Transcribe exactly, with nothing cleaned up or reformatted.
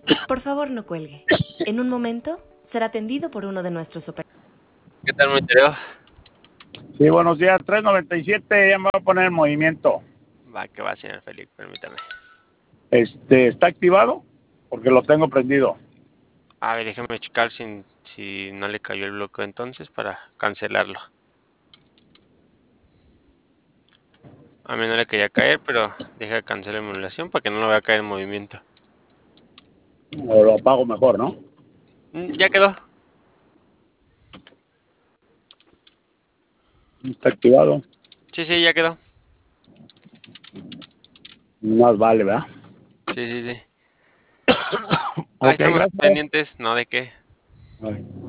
Por favor, no cuelgue. En un momento será atendido por uno de nuestros operadores. ¿Qué tal, Monterrey? Sí, buenos días. tres noventa y siete, ya me voy a poner en movimiento. Va, que va, señor Félix, permítame. Este, ¿está activado? Porque lo tengo prendido. A ver, déjame checar si, si no le cayó el bloqueo entonces para cancelarlo. A mí no le quería caer, pero deja cancelar la emulación para que no lo vaya a caer en movimiento. O lo apago mejor, ¿no? Mm, Ya quedó. Está activado. Sí, sí, ya quedó. Más vale, ¿verdad? Sí, sí, sí. Ahí Ok, estamos gracias. pendientes, ¿no? ¿De qué? Bye.